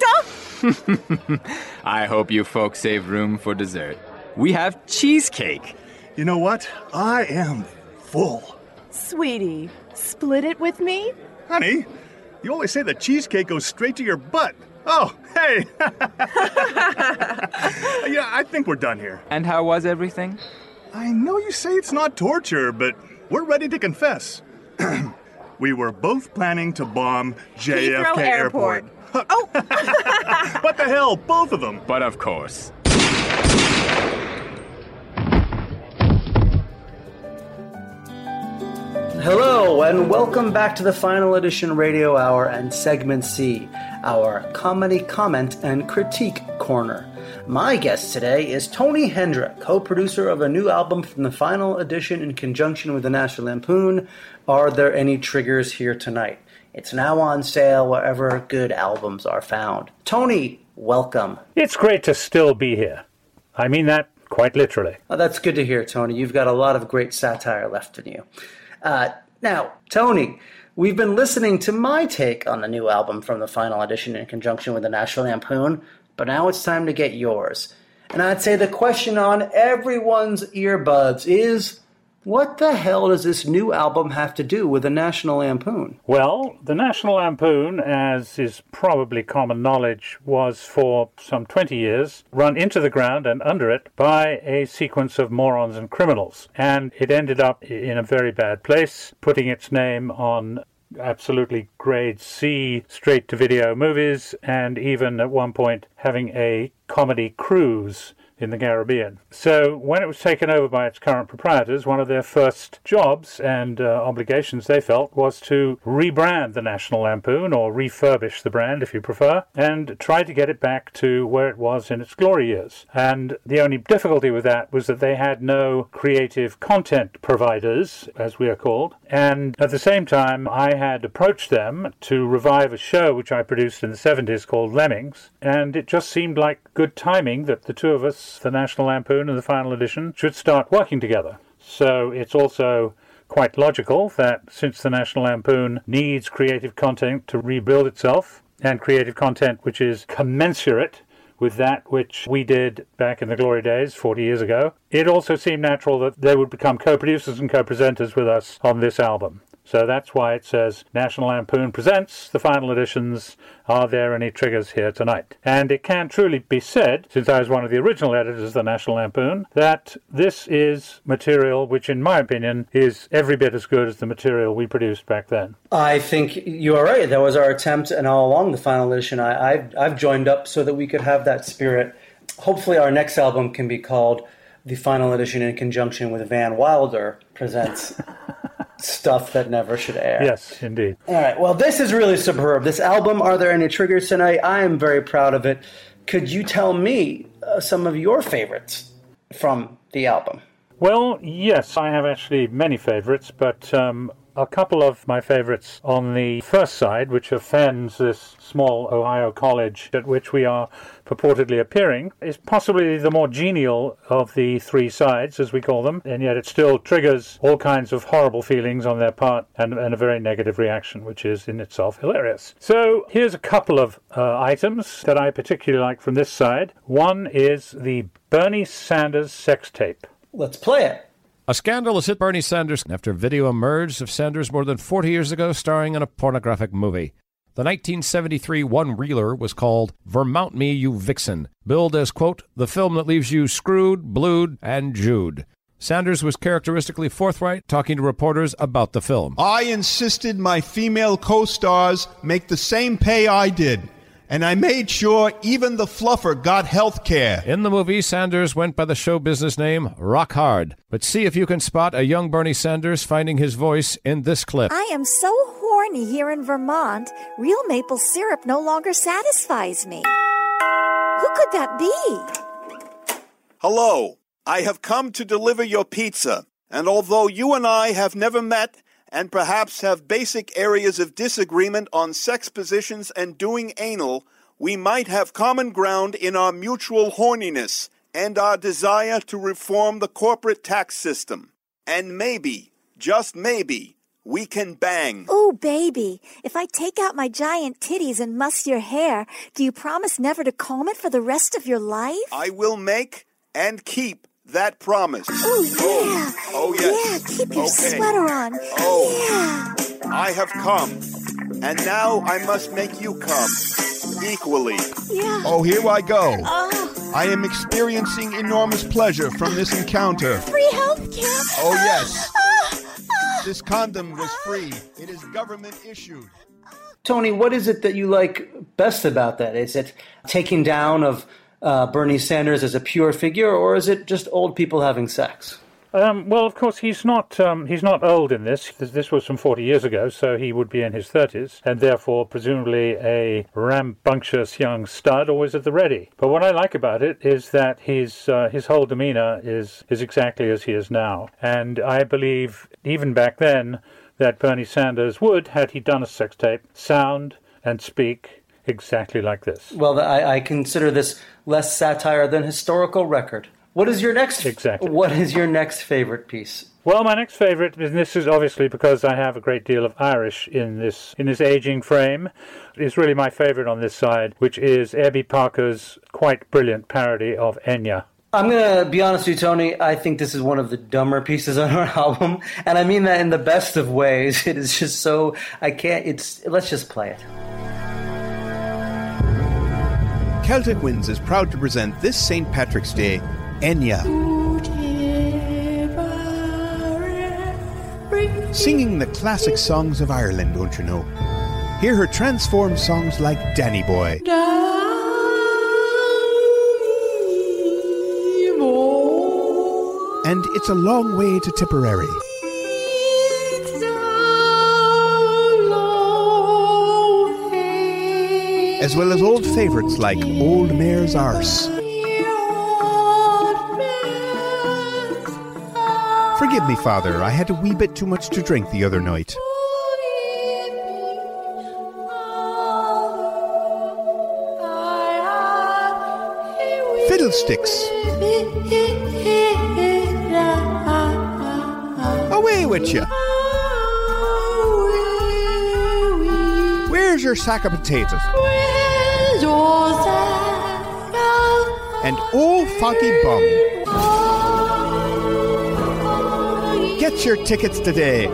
S12: risotto?
S2: I hope you folks save room for dessert. We have cheesecake.
S1: You know what? I am full.
S12: Sweetie, split it with me?
S1: Honey, you always say that cheesecake goes straight to your butt. Oh, hey! Yeah, I think we're done here.
S2: And how was everything?
S1: I know you say it's not torture, but we're ready to confess. We were both planning to bomb J F K
S12: Heathrow Airport.
S1: Airport. Oh! What the hell, both of them?
S2: But of course.
S5: Hello, and welcome back to the Final Edition Radio Hour and Segment C, our comedy comment and critique corner. My guest today is Tony Hendra, co-producer of a new album from the Final Edition in conjunction with the National Lampoon, Are There Any Triggers Here Tonight? It's now on sale wherever good albums are found. Tony, welcome.
S4: It's great to still be here. I mean that quite literally.
S5: Oh, that's good to hear, Tony. You've got a lot of great satire left in you. Uh, now, Tony, we've been listening to my take on the new album from the Final Edition in conjunction with the National Lampoon, but now it's time to get yours. And I'd say the question on everyone's earbuds is, what the hell does this new album have to do with the National Lampoon?
S4: Well, the National Lampoon, as is probably common knowledge, was for some twenty years run into the ground and under it by a sequence of morons and criminals. And it ended up in a very bad place, putting its name on absolutely grade C straight-to-video movies, and even at one point having a comedy cruise in the Caribbean. So when it was taken over by its current proprietors, one of their first jobs and uh, obligations they felt was to rebrand the National Lampoon, or refurbish the brand if you prefer, and try to get it back to where it was in its glory years. And the only difficulty with that was that they had no creative content providers, as we are called, and at the same time I had approached them to revive a show which I produced in the seventies called Lemmings, and it just seemed like good timing that the two of us, the National Lampoon and the Final Edition, should start working together. So it's also quite logical that since the National Lampoon needs creative content to rebuild itself, and creative content which is commensurate with that which we did back in the glory days forty years ago, it also seemed natural that they would become co-producers and co-presenters with us on this album. So that's why it says National Lampoon presents the final editions. Are there any triggers here tonight? And it can truly be said, since I was one of the original editors of the National Lampoon, that this is material which, in my opinion, is every bit as good as the material we produced back then.
S5: I think you are right. That was our attempt, and all along the final edition, I, I've, I've joined up so that we could have that spirit. Hopefully our next album can be called The Final Edition in conjunction with Van Wilder Presents Stuff That Never Should Air.
S4: Yes, indeed.
S5: All right, well, this is really superb. This album, Are There Any Triggers Tonight? I am very proud of it. Could you tell me uh, some of your favorites from the album?
S4: Well, yes, I have actually many favorites, but um, a couple of my favorites on the first side, which offends this small Ohio college at which we are purportedly appearing, is possibly the more genial of the three sides, as we call them, and yet it still triggers all kinds of horrible feelings on their part and, and a very negative reaction, which is in itself hilarious. So here's a couple of uh, items that I particularly like from this side. One is the Bernie Sanders sex tape.
S5: Let's play it.
S10: A scandalous hit Bernie Sanders after video emerged of Sanders more than forty years ago starring in a pornographic movie. The nineteen seventy-three one-reeler was called Vermount Me, You Vixen, billed as, quote, the film that leaves you screwed, blued, and Jewed. Sanders was characteristically forthright, talking to reporters about the film.
S19: I insisted my female co-stars make the same pay I did. And I made sure even the fluffer got health care.
S10: In the movie, Sanders went by the show business name Rock Hard. But see if you can spot a young Bernie Sanders finding his voice in this clip.
S11: I am so horny here in Vermont, real maple syrup no longer satisfies me. Who could that be?
S16: Hello, I have come to deliver your pizza. And although you and I have never met, and perhaps have basic areas of disagreement on sex positions and doing anal, we might have common ground in our mutual horniness and our desire to reform the corporate tax system. And maybe, just maybe, we can bang.
S11: Ooh, baby, if I take out my giant titties and muss your hair, do you promise never to comb it for the rest of your life?
S16: I will make and keep that promise.
S11: Oh, yeah.
S16: Oh, oh yes.
S11: Yeah, keep your
S16: okay.
S11: sweater on.
S16: Oh,
S11: yeah.
S16: I have come, and now I must make you come equally.
S11: Yeah.
S19: Oh, here I go.
S11: Oh.
S19: I am experiencing enormous pleasure from this encounter.
S11: Free health care.
S19: Oh, yes. Ah. Ah. This condom was free. It is government issued.
S5: Tony, what is it that you like best about that? Is it taking down of Uh, Bernie Sanders as a pure figure, or is it just old people having sex?
S4: Um, well, of course, he's not um, he's not old in this. this. This was from forty years ago, so he would be in his thirties, and therefore presumably a rambunctious young stud, always at the ready. But what I like about it is that his uh, his whole demeanor is, is exactly as he is now. And I believe, even back then, that Bernie Sanders would, had he done a sex tape, sound and speak exactly like this.
S5: Well, I, I consider this less satire than historical record. What is your next?
S4: Exactly.
S5: What is your next favorite piece?
S4: Well, my next favorite, and this is obviously because I have a great deal of Irish in this in this aging frame, is really my favorite on this side, which is Herbie Parker's quite brilliant parody of Enya.
S5: I'm going to be honest with you, Tony. I think this is one of the dumber pieces on our album, and I mean that in the best of ways. It is just so, I can't, it's, let's just play it.
S20: Celtic Winds is proud to present this Saint Patrick's Day, Enya. Singing the classic songs of Ireland, don't you know? Hear her transform songs like Danny Boy. And It's a Long Way to Tipperary. As well as old favourites like Old Mare's Arse. Forgive me, Father, I had a wee bit too much to drink the other night. Fiddlesticks. Away
S19: with you. Where's your sack of potatoes? And old foggy bum. Get your tickets today.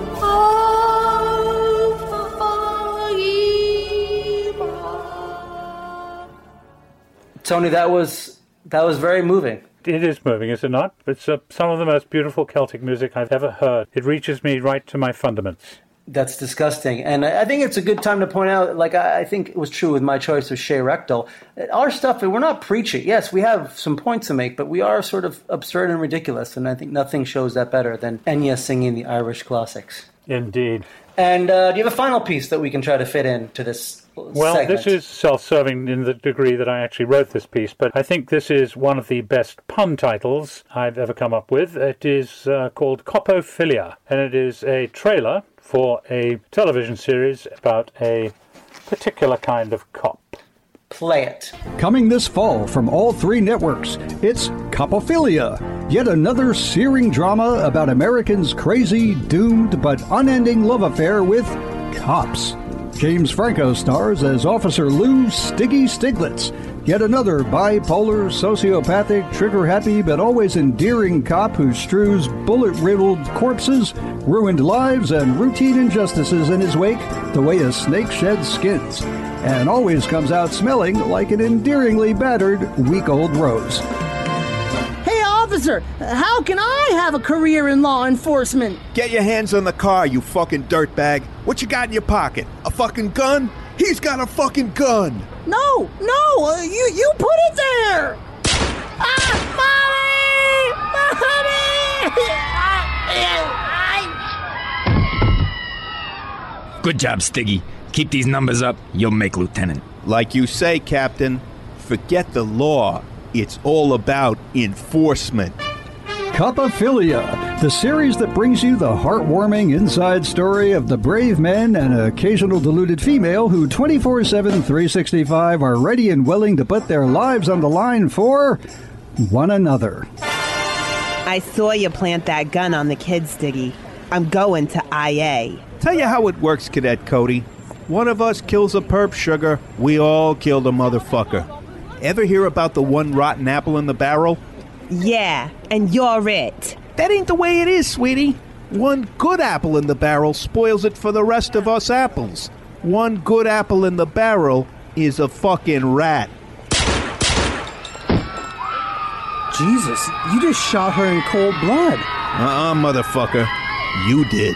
S5: Tony, that was that was very moving.
S4: It is moving, is it not? It's uh, some of the most beautiful Celtic music I've ever heard. It reaches me right to my fundaments.
S5: That's disgusting. And I think it's a good time to point out, like I think it was true with my choice of Shea Rectal, our stuff, we're not preachy. Yes, we have some points to make, but we are sort of absurd and ridiculous, and I think nothing shows that better than Enya singing the Irish classics.
S4: Indeed.
S5: And uh, do you have a final piece that we can try to fit into this
S4: Well,
S5: segment?
S4: this is self-serving in the degree that I actually wrote this piece, but I think this is one of the best pun titles I've ever come up with. It is uh, called Copophilia, and it is a trailer for a television series about a particular kind of cop.
S5: Play it.
S3: Coming this fall from all three networks, it's Copophilia, yet another searing drama about Americans' crazy, doomed, but unending love affair with cops. James Franco stars as Officer Lou Stiggy Stiglitz, yet another bipolar, sociopathic, trigger-happy, but always endearing cop who strews bullet-riddled corpses, ruined lives, and routine injustices in his wake the way a snake sheds skins, and always comes out smelling like an endearingly battered, week-old rose.
S8: Hey, officer, how can I have a career in law enforcement?
S19: Get your hands on the car, you fucking dirtbag. What you got in your pocket? A fucking gun? He's got a fucking gun.
S8: No, no, uh, you you put it there. Ah,
S2: Mommy! Good job, Stiggy. Keep these numbers up, you'll make lieutenant.
S19: Like you say, Captain, forget the law. It's all about enforcement.
S3: Copophilia, the series that brings you the heartwarming inside story of the brave men and occasional deluded female who twenty-four seven, three sixty-five are ready and willing to put their lives on the line for one another.
S21: I saw you plant that gun on the kid, Stiggy. I'm going to I A.
S19: Tell you how it works, Cadet Cody. One of us kills a perp sugar, we all kill the motherfucker. Ever hear about the one rotten apple in the barrel?
S21: Yeah, and you're it.
S19: That ain't the way it is, sweetie. One good apple in the barrel spoils it for the rest of us apples. One good apple in the barrel is a fucking rat.
S8: Jesus, you just shot her in cold blood.
S19: Uh-uh, motherfucker. You did.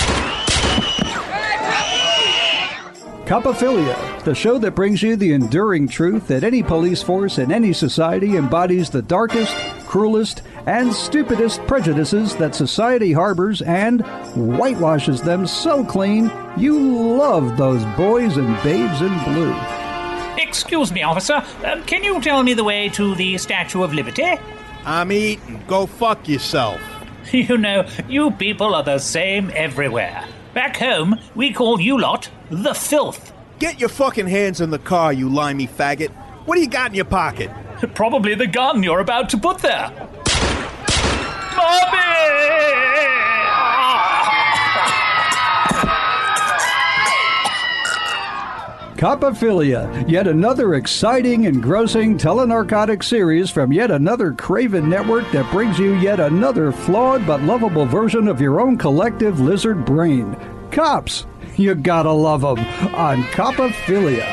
S3: Copophilia, the show that brings you the enduring truth that any police force in any society embodies the darkest, cruelest, and stupidest prejudices that society harbors and whitewashes them so clean you love those boys and babes in blue.
S4: Excuse me, officer. Um, can you tell me the way to the Statue of Liberty?
S19: I'm eating. Go fuck yourself.
S4: You know, you people are the same everywhere. Back home, we call you lot the filth.
S19: Get your fucking hands in the car, you limey faggot. What do you got in your pocket?
S4: Probably the gun you're about to put there. Mommy!
S3: Copophilia, yet another exciting, engrossing telenarcotic series from yet another craven network that brings you yet another flawed but lovable version of your own collective lizard brain. Cops, you gotta love them on Copophilia.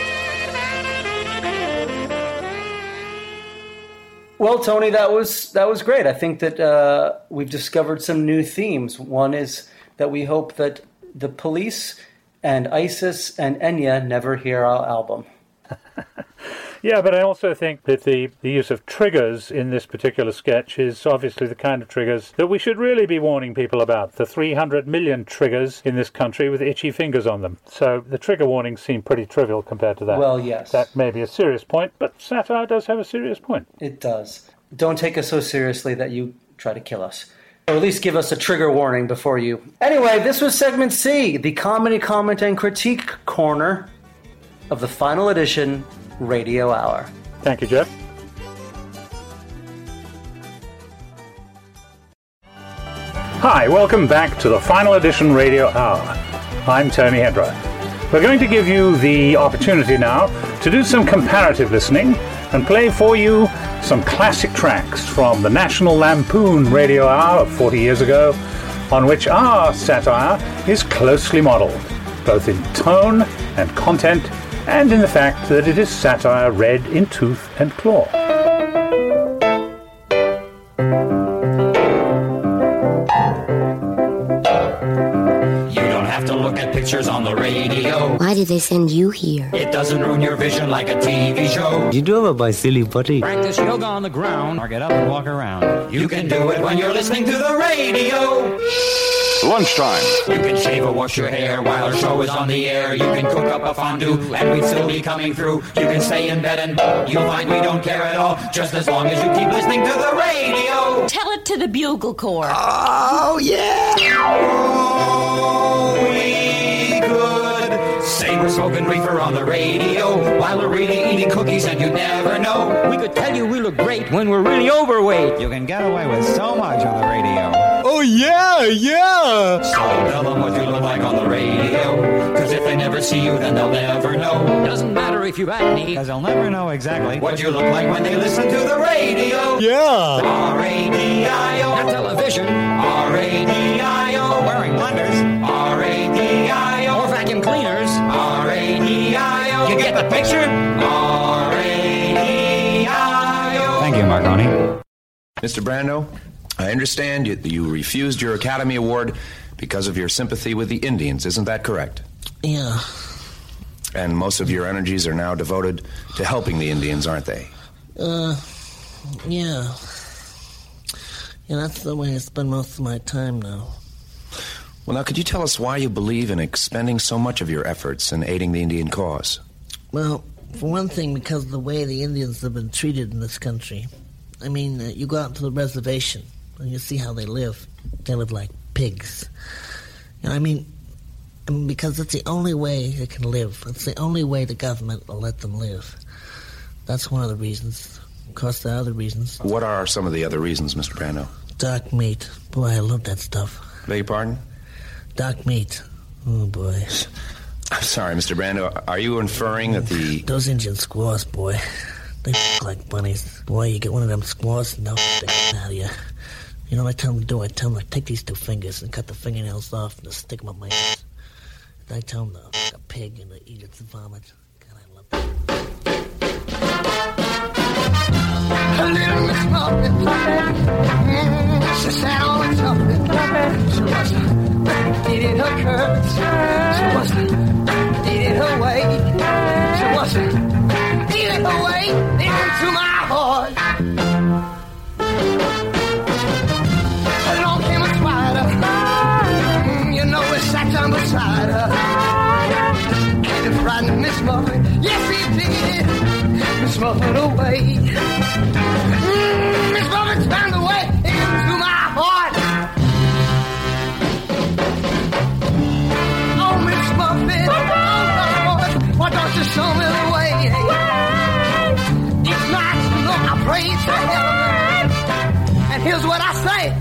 S5: Well, Tony, that was that was great. I think that uh, we've discovered some new themes. One is that we hope that the police and ISIS and Enya never hear our album.
S4: Yeah, but I also think that the, the use of triggers in this particular sketch is obviously the kind of triggers that we should really be warning people about. The three hundred million triggers in this country with itchy fingers on them. So the trigger warnings seem pretty trivial compared to that.
S5: Well, yes.
S4: That may be a serious point, but satire does have a serious point.
S5: It does. Don't take us so seriously that you try to kill us. Or at least give us a trigger warning before you... Anyway, this was Segment C, the Comedy, Comment, and Critique corner of the final edition Radio Hour.
S4: Thank you, Jeff. Hi, welcome back to the Final Edition Radio Hour. I'm Tony Hedra. We're going to give you the opportunity now to do some comparative listening and play for you some classic tracks from the National Lampoon Radio Hour of forty years ago, on which our satire is closely modelled, both in tone and content, and in the fact that it is satire read in tooth and claw.
S13: Pictures on the radio.
S18: Why did they send you here?
S13: It doesn't ruin your vision like a T V show.
S18: You drove up by silly putty.
S13: Practice yoga on the ground or get up and walk around. You can do it when you're listening to the radio.
S22: Lunchtime.
S13: You can shave or wash your hair while our show is on the air. You can cook up a fondue and we'd still be coming through. You can stay in bed and you'll find we don't care at all, just as long as you keep listening to the radio.
S18: Tell it to the Bugle Corps.
S13: Oh, yeah. Oh, we could say we're smoking reefer on the radio while we're really eating cookies and you'd never know.
S24: We could tell you we look great when we're really overweight.
S25: You can get away with so much on the radio.
S24: Oh, yeah, yeah.
S13: So tell them what you look like on the radio, cause if they never see you, then they'll never know.
S24: Doesn't matter if you've acne,
S25: cause they'll never know exactly
S13: what you look like when they listen to the radio.
S24: Yeah.
S13: R A D I O.
S24: Not television.
S13: R A D I O.
S25: Wearing blenders.
S13: R A D I O.
S24: Or vacuum cleaners.
S13: R A D I O.
S24: You get the picture?
S13: R A D I O.
S25: Thank you, Marconi.
S26: Mister Brando, I understand you, you refused your Academy Award because of your sympathy with the Indians. Isn't that correct?
S27: Yeah.
S26: And most of your energies are now devoted to helping the Indians, aren't they?
S27: Uh, yeah. Yeah, that's the way I spend most of my time now.
S26: Well, now, could you tell us why you believe in expending so much of your efforts in aiding the Indian cause?
S27: Well, for one thing, because of the way the Indians have been treated in this country. I mean, uh, you go out to the reservation and you see how they live. They live like pigs. You know, I mean, I mean, because it's the only way they can live. It's the only way the government will let them live. That's one of the reasons. Of course, there are other reasons.
S26: What are some of the other reasons, Mister Brando?
S27: Dark meat. Boy, I love that stuff.
S26: Beg your pardon?
S27: Dark meat. Oh, boy.
S26: I'm sorry, Mister Brando. Are you inferring that the...
S27: Those Indian squaws, boy. They f*** like bunnies. Boy, you get one of them squaws and they'll f*** out of you. You know what I tell them to do? I tell them, like, take these two fingers and cut the fingernails off and just stick them up my ass. And I tell them to f*** a pig and to eat its vomit. God, I love that. A little Miss Muffet, mm, she sat on the tuffet. She was eating her curds. She was eating her way. She was eating her way into my heart. Along came a spider. Mm, you know it sat down beside her. And it frightened Miss Muffet. Yes, he did. Miss Muffet away. Mm, Miss Muffet's found a way into my heart. Oh, Miss Muffet, oh, Lord, why don't you show me the way? Each night, you know, I pray to heaven. And here's what I say.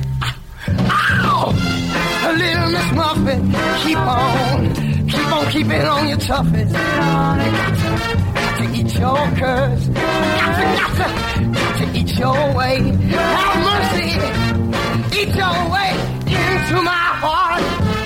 S27: Ow! Little Miss Muffet, keep on, keep on keeping on your toughest. Got to eat your curds. Got to, got to, got to eat your way. Have mercy. Eat your way into my heart.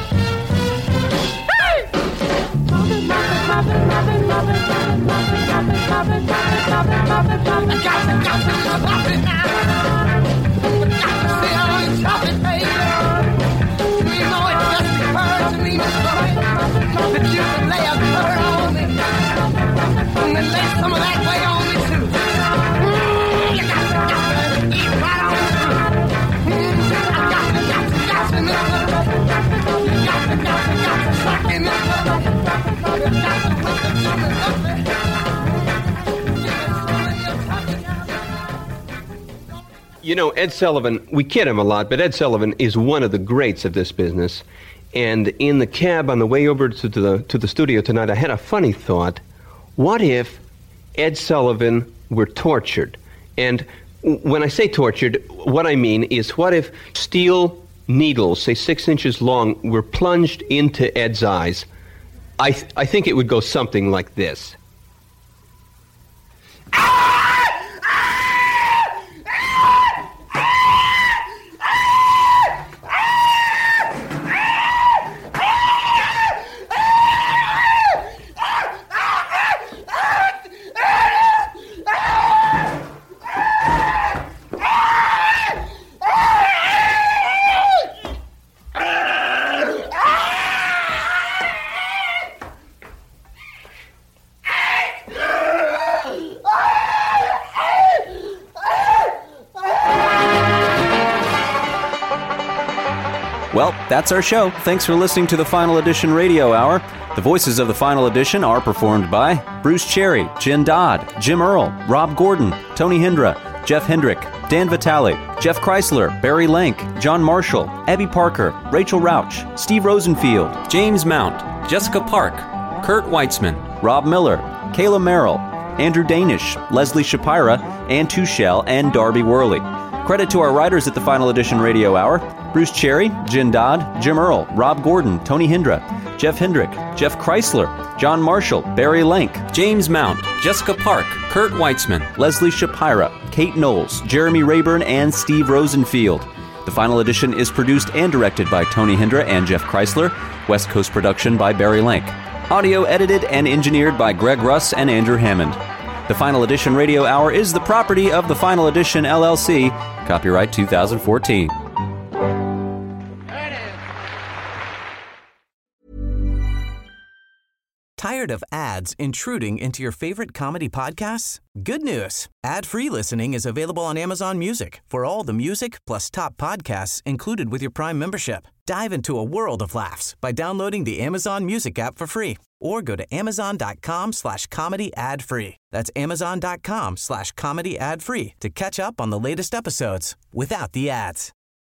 S27: Hey! Muffet, muffet, muffet, muffet, muffet, muffet, muffet, muffet, muffet, muffet, muffet. Got to, got to, stop it now. Got to sit on your toughest, baby. You know it just occurred to me, Miss Muffet, that you could lay a curd on me. And then lay some of that weight on me too. Mm, you got to, got to eat right on through. Mm, I got to, got to, got to, Miss Muffet. You got to, got to, got to suck in, Miss Muffet. You got to put the tummy up there.
S28: You know, Ed Sullivan, we kid him a lot, but Ed Sullivan is one of the greats of this business. And in the cab on the way over to the to the studio tonight, I had a funny thought. What if Ed Sullivan were tortured? And when I say tortured, what I mean is what if steel needles, say six inches long, were plunged into Ed's eyes, I, th- I think it would go something like this.
S6: Well, that's our show. Thanks for listening to the Final Edition Radio Hour. The voices of the Final Edition are performed by Bruce Cherry, Jen Dodd, Jim Earl, Rob Gordon, Tony Hindra, Jeff Hendrick, Dan Vitale, Jeff Chrysler, Barry Lank, John Marshall, Abby Parker, Rachel Rauch, Steve Rosenfield, James Mount, Jessica Park, Kurt Weitzman, Rob Miller, Kayla Merrill, Andrew Danish, Leslie Shapira, Ann Tuchel, and Darby Worley. Credit to our writers at the Final Edition Radio Hour: Bruce Cherry, Jen Dodd, Jim Earl, Rob Gordon, Tony Hindra, Jeff Hendrick, Jeff Chrysler, John Marshall, Barry Lank, James Mount, Jessica Park, Kurt Weitzman, Leslie Shapira, Kate Knowles, Jeremy Rayburn, and Steve Rosenfield. The Final Edition is produced and directed by Tony Hindra and Jeff Chrysler. West Coast production by Barry Lank. Audio edited and engineered by Greg Russ and Andrew Hammond. The Final Edition Radio Hour is the property of the Final Edition L L C. Copyright two thousand fourteen.
S7: Tired of ads intruding into your favorite comedy podcasts? Good news. Ad-free listening is available on Amazon Music for all the music plus top podcasts included with your Prime membership. Dive into a world of laughs by downloading the Amazon Music app for free or go to amazon.com slash comedy ad free. That's amazon.com slash comedy ad free to catch up on the latest episodes without the ads.